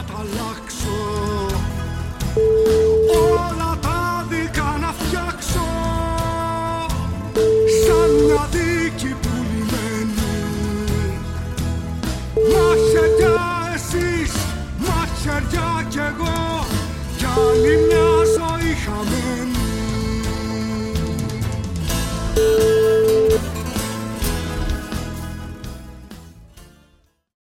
τα αλλάξω, όλα τα δικά να φτιάξω, σαν μια δίκη πουλημένη. Μαχαιριά εσείς, μαχαιριά κι εγώ,